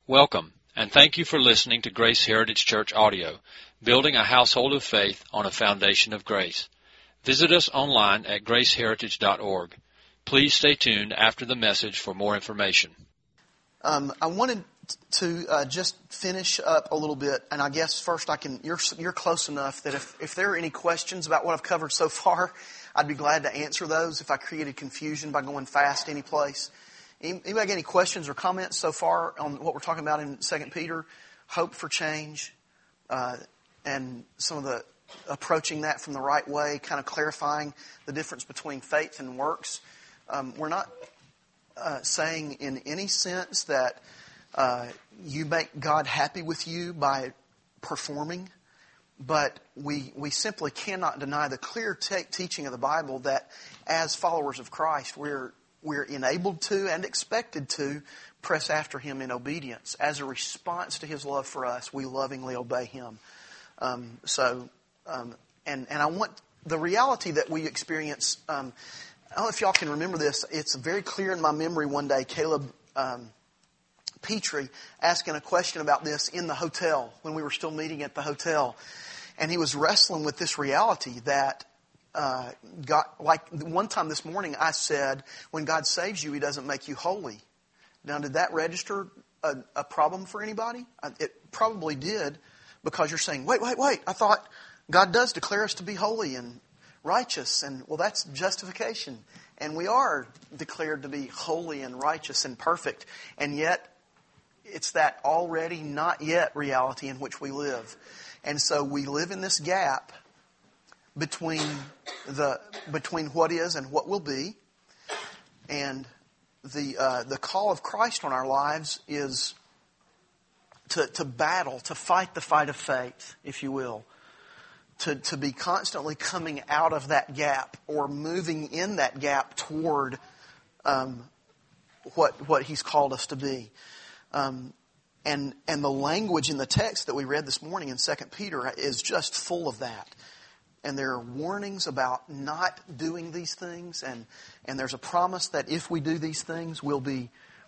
Welcome, and thank you for listening to Grace Heritage Church Audio, building a household of faith on a foundation of grace. Visit us online at graceheritage.org. Please stay tuned after the message for more information. I wanted to just finish up a little bit, and I guess first you're close enough that if there are any questions about what I've covered so far, I'd be glad to answer those if I created confusion by going fast any place. Anybody got any questions or comments so far on what we're talking about in 2 Peter? Hope for change, and some of the approaching that from the right way, kind of clarifying the difference between faith and works. We're not saying in any sense that you make God happy with you by performing, but we simply cannot deny the clear teaching of the Bible that as followers of Christ, we're enabled to and expected to press after Him in obedience. As a response to His love for us, we lovingly obey Him. And I want the reality that we experience. I don't know if y'all can remember this. It's very clear in my memory one day, Caleb Petrie asking a question about this in the hotel when we were still meeting at the hotel. And he was wrestling with this reality that God, like one time this morning I said, when God saves you, He doesn't make you holy. Now, did that register a problem for anybody? It probably did, because you're saying, wait, I thought God does declare us to be holy and righteous. And well, that's justification. And we are declared to be holy and righteous and perfect. And yet, it's that already not yet reality in which we live. And so we live in this gap between what is and what will be. And the call of Christ on our lives is to battle, to fight the fight of faith, if you will. To be constantly coming out of that gap or moving in that gap toward what He's called us to be. And the language in the text that we read this morning in 2 Peter is just full of that. And there are warnings about not doing these things. And there's a promise that if we do these things, we'll be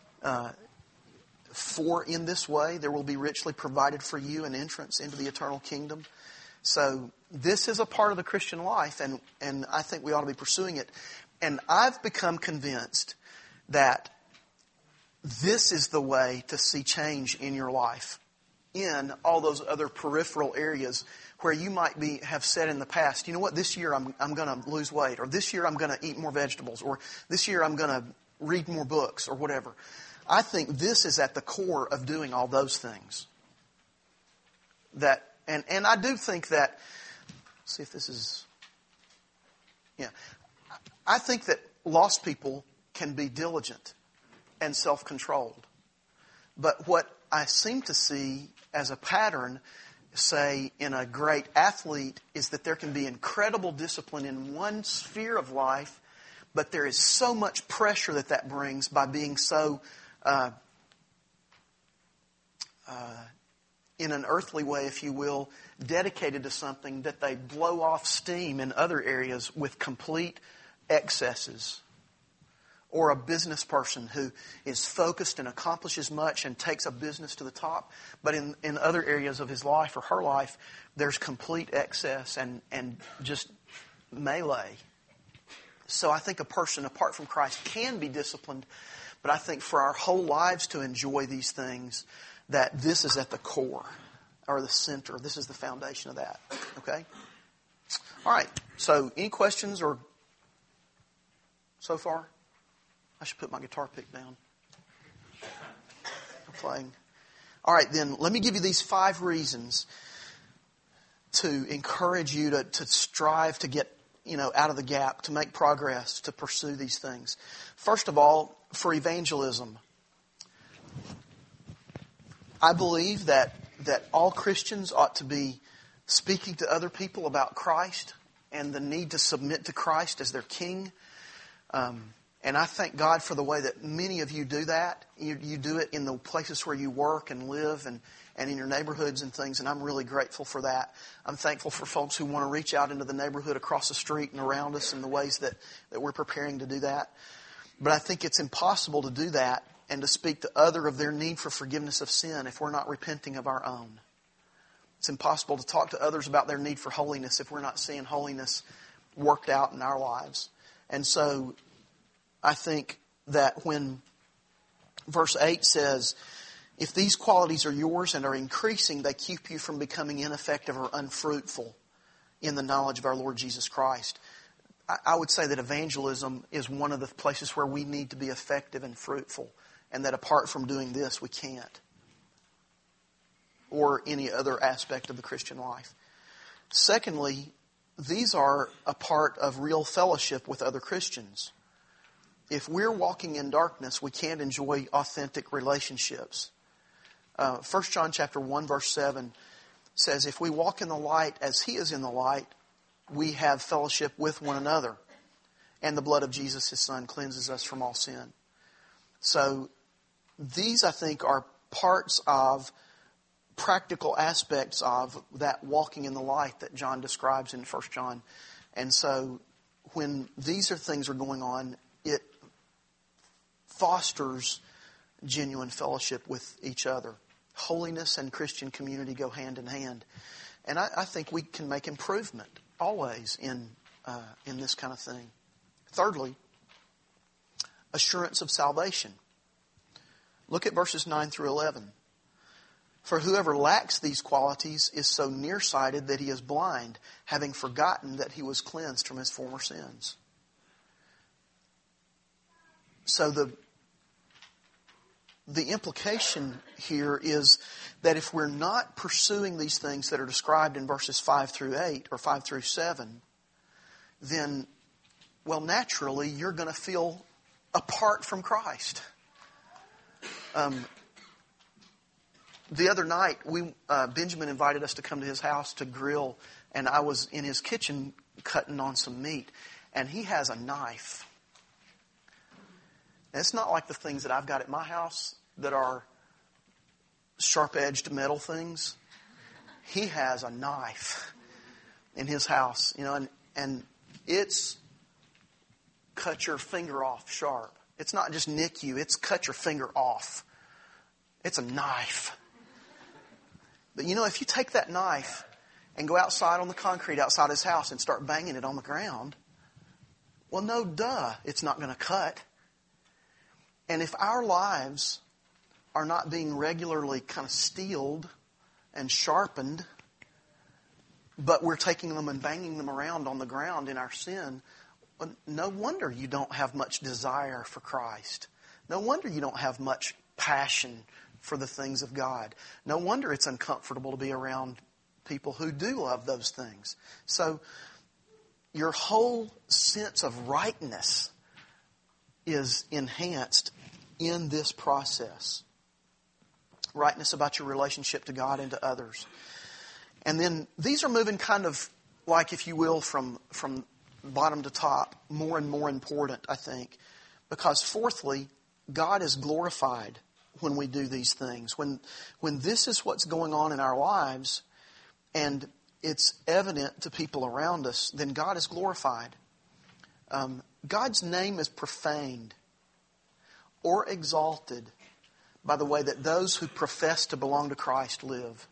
in this way. There will be richly provided for you an entrance into the eternal kingdom. So this is a part of the Christian life, and I think we ought to be pursuing it. And I've become convinced that this is the way to see change in your life, in all those other peripheral areas where you might have said in the past, you know what, this year I'm going to lose weight, or this year I'm going to eat more vegetables, or this year I'm going to read more books, or whatever. I think this is at the core of doing all those things. And I do think that, see if this is, I think that lost people can be diligent and self-controlled. But what I seem to see as a pattern, say, in a great athlete, is that there can be incredible discipline in one sphere of life, but there is so much pressure that brings by being so, in an earthly way, if you will, dedicated to something, that they blow off steam in other areas with complete excesses. Or a business person who is focused and accomplishes much and takes a business to the top, but in other areas of his life or her life, there's complete excess and just melee. So I think a person apart from Christ can be disciplined, but I think for our whole lives to enjoy these things, that this is at the core or the center. This is the foundation of that. Okay? All right. So any questions or so far? I should put my guitar pick down. I'm playing. All right, then let me give you these 5 reasons to encourage you to strive to get out of the gap, to make progress, to pursue these things. First of all, for evangelism. I believe that all Christians ought to be speaking to other people about Christ and the need to submit to Christ as their King. And I thank God for the way that many of you do that. You do it in the places where you work and live and in your neighborhoods and things, and I'm really grateful for that. I'm thankful for folks who want to reach out into the neighborhood across the street and around us in the ways that we're preparing to do that. But I think it's impossible to do that and to speak to others of their need for forgiveness of sin if we're not repenting of our own. It's impossible to talk to others about their need for holiness if we're not seeing holiness worked out in our lives. And so I think that when verse 8 says, if these qualities are yours and are increasing, they keep you from becoming ineffective or unfruitful in the knowledge of our Lord Jesus Christ. I would say that evangelism is one of the places where we need to be effective and fruitful, and that apart from doing this, we can't. Or any other aspect of the Christian life. Secondly, these are a part of real fellowship with other Christians. If we're walking in darkness, we can't enjoy authentic relationships. 1 John chapter 1 verse 7 says, if we walk in the light as He is in the light, we have fellowship with one another. And the blood of Jesus, His Son, cleanses us from all sin. So these, I think, are parts of practical aspects of that walking in the light that John describes in 1 John. And so when these things are going on, it fosters genuine fellowship with each other. Holiness and Christian community go hand in hand. And I think we can make improvement always in this kind of thing. Thirdly, assurance of salvation. Look at verses 9 through 11. For whoever lacks these qualities is so nearsighted that he is blind, having forgotten that he was cleansed from his former sins. So the implication here is that if we're not pursuing these things that are described in verses 5 through 8 or 5 through 7, then, well, naturally, you're going to feel apart from Christ. The other night, Benjamin invited us to come to his house to grill, and I was in his kitchen cutting on some meat, and he has a knife. And it's not like the things that I've got at my house that are sharp-edged metal things. He has a knife in his house, and it's cut your finger off sharp. It's not just nick you, it's cut your finger off. It's a knife. But if you take that knife and go outside on the concrete outside his house and start banging it on the ground, well, no duh, it's not going to cut. And if our lives are not being regularly kind of steeled and sharpened, but we're taking them and banging them around on the ground in our sin, well, no wonder you don't have much desire for Christ. No wonder you don't have much passion for the things of God. No wonder it's uncomfortable to be around people who do love those things. So your whole sense of rightness is enhanced in this process. Rightness about your relationship to God and to others. And then these are moving kind of like, if you will, from bottom to top, more and more important, I think. Because fourthly, God is glorified when we do these things. When this is what's going on in our lives and it's evident to people around us, then God is glorified. God's name is profaned or exalted by the way that those who profess to belong to Christ live.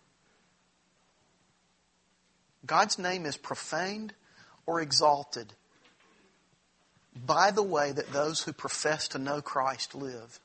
God's name is profaned or exalted by the way that those who profess to know Christ live.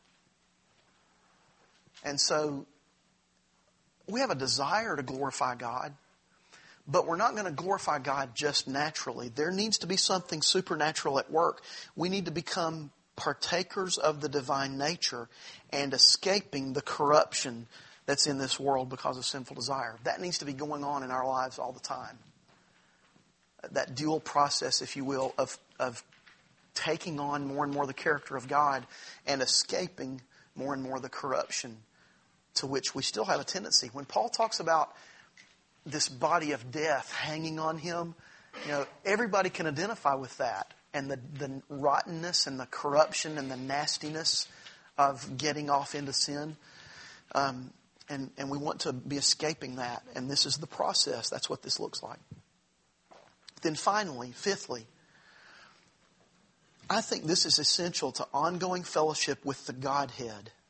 And so we have a desire to glorify God, but we're not going to glorify God just naturally. There needs to be something supernatural at work. We need to become partakers of the divine nature and escaping the corruption that's in this world because of sinful desire. That needs to be going on in our lives all the time. That dual process, if you will, of taking on more and more the character of God and escaping more and more the corruption to which we still have a tendency. When Paul talks about this body of death hanging on him, everybody can identify with that. And the rottenness and the corruption and the nastiness of getting off into sin. And we want to be escaping that. And this is the process. That's what this looks like. Then finally, fifthly, I think this is essential to ongoing fellowship with the Godhead.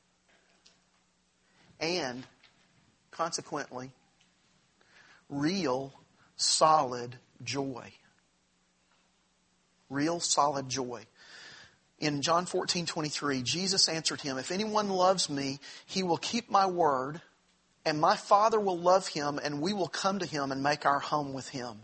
and consequently, real, solid joy. Real, solid joy. In John 14:23, Jesus answered him, "If anyone loves me, he will keep my word, and my Father will love him, and we will come to him and make our home with him."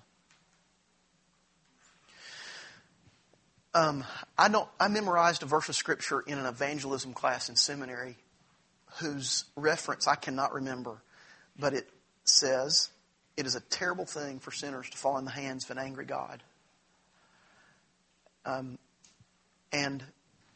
I memorized a verse of Scripture in an evangelism class in seminary whose reference I cannot remember, but it says, "It is a terrible thing for sinners to fall in the hands of an angry God." And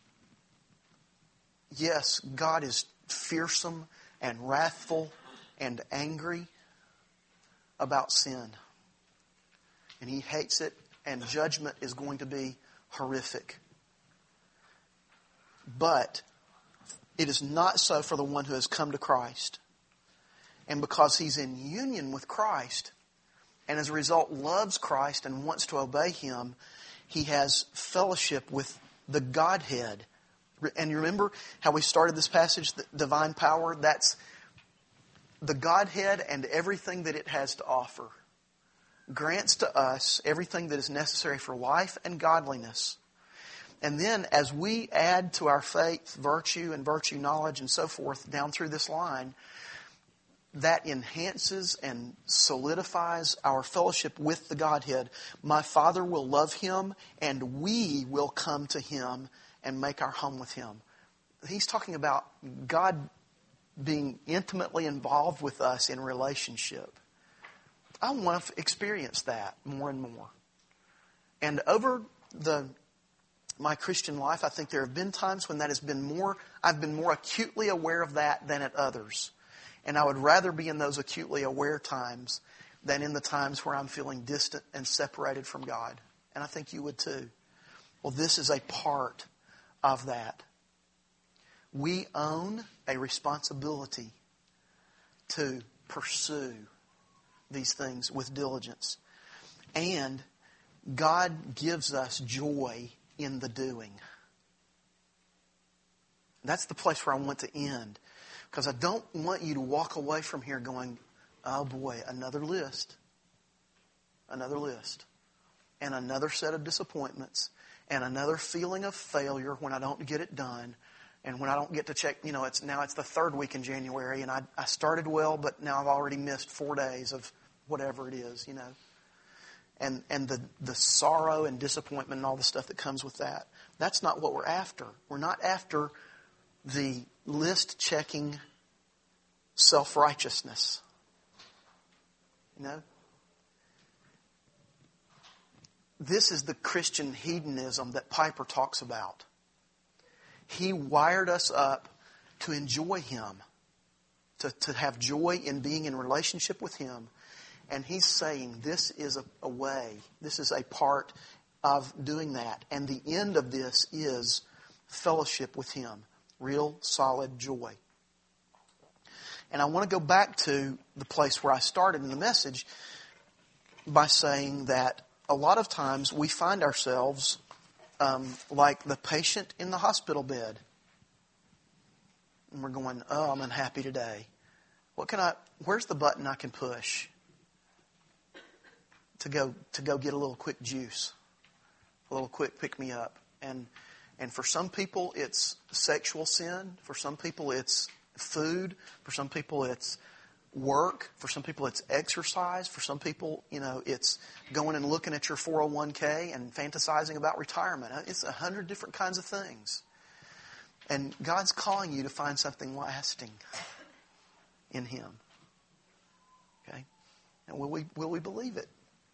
yes, God is fearsome and wrathful and angry about sin. And He hates it, and judgment is going to be horrific. But it is not so for the one who has come to Christ. And because he's in union with Christ, and as a result loves Christ and wants to obey Him, he has fellowship with the Godhead. And you remember how we started this passage, the divine power? That's the Godhead and everything that it has to offer. Grants to us everything that is necessary for life and godliness. And then as we add to our faith virtue and virtue knowledge and so forth down through this line, that enhances and solidifies our fellowship with the Godhead. My Father will love him, and we will come to him and make our home with him. He's talking about God being intimately involved with us in relationship. I want to experience that more and more. And over my Christian life, I think there have been times when that has been more, I've been more acutely aware of that than at others. And I would rather be in those acutely aware times than in the times where I'm feeling distant and separated from God. And I think you would too. Well, this is a part of that. We own a responsibility to pursue these things with diligence. And God gives us joy in the doing. That's the place where I want to end. Because I don't want you to walk away from here going, oh boy, another list. Another list. And another set of disappointments. And another feeling of failure when I don't get it done. And when I don't get to check, it's the third week in January. And I started well, but now I've already missed 4 days of whatever it is, And the sorrow and disappointment and all the stuff that comes with that. That's not what we're after. We're not after the list-checking self-righteousness. This is the Christian hedonism that Piper talks about. He wired us up to enjoy Him, to have joy in being in relationship with Him. And he's saying this is a way, this is a part of doing that. And the end of this is fellowship with Him. Real, solid joy. And I want to go back to the place where I started in the message by saying that a lot of times we find ourselves like the patient in the hospital bed. And we're going, oh, I'm unhappy today. Where's the button I can push to go get a little quick juice, a little quick pick me up? And for some people it's sexual sin. For some people it's food. For some people it's work. For some people it's exercise. For some people, it's going and looking at your 401k and fantasizing about retirement. It's 100 different kinds of things. And God's calling you to find something lasting in Him. Okay? And will we believe it?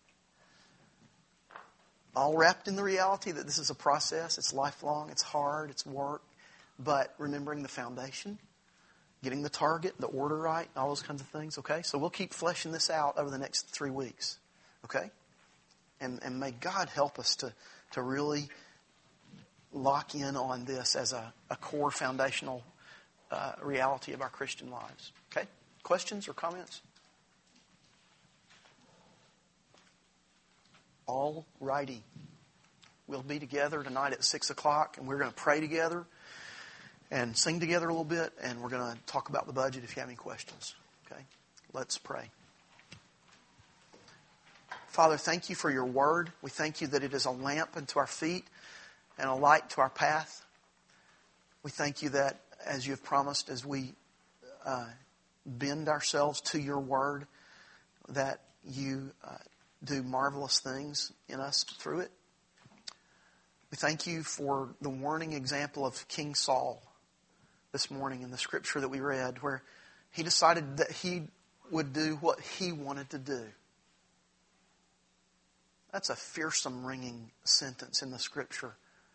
All wrapped in the reality that this is a process. It's lifelong. It's hard. It's work. But remembering the foundation, getting the target, the order right, all those kinds of things. Okay? So we'll keep fleshing this out over the next 3 weeks. Okay? And may God help us to really lock in on this as a core foundational reality of our Christian lives. Okay? Questions or comments? All righty. We'll be together tonight at 6 o'clock, and we're going to pray together. and sing together a little bit, and we're going to talk about the budget if you have any questions. Okay? Let's pray. Father, thank you for your word. We thank you that it is a lamp unto our feet and a light to our path. We thank you that, as you have promised, as we bend ourselves to your word, that you do marvelous things in us through it. We thank you for the warning example of King Saul this morning in the scripture that we read, where he decided that he would do what he wanted to do. That's a fearsome ringing sentence in the scripture.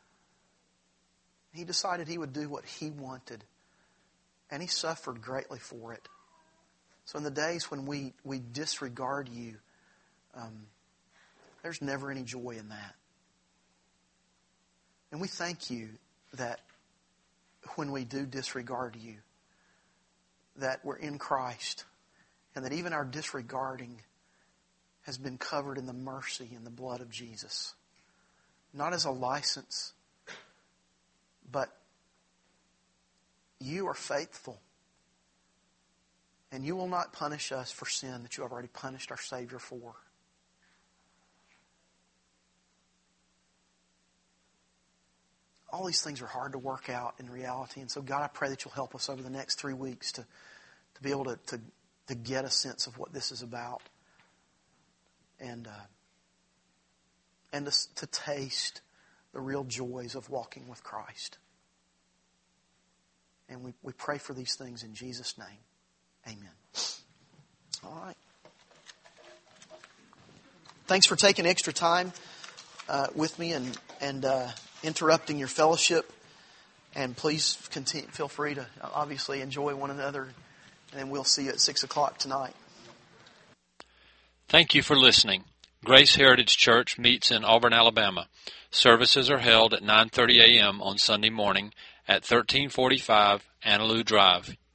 He decided he would do what he wanted, and he suffered greatly for it. So in the days when we disregard you, there's never any joy in that. And we thank you that when we do disregard you, that we're in Christ, and that even our disregarding has been covered in the mercy and the blood of Jesus. Not as a license, but you are faithful. And you will not punish us for sin that you have already punished our Savior for. All these things are hard to work out in reality. And so, God, I pray that you'll help us over the next 3 weeks to be able to get a sense of what this is about. And to taste the real joys of walking with Christ. And we pray for these things in Jesus' name. Amen. All right. Thanks for taking extra time with me and interrupting your fellowship. And please feel free to obviously enjoy one another. And we'll see you at 6 o'clock tonight. Thank you for listening. Grace Heritage Church meets in Auburn, Alabama. Services are held at 9:30 a.m. on Sunday morning at 1345 Annaloo Drive,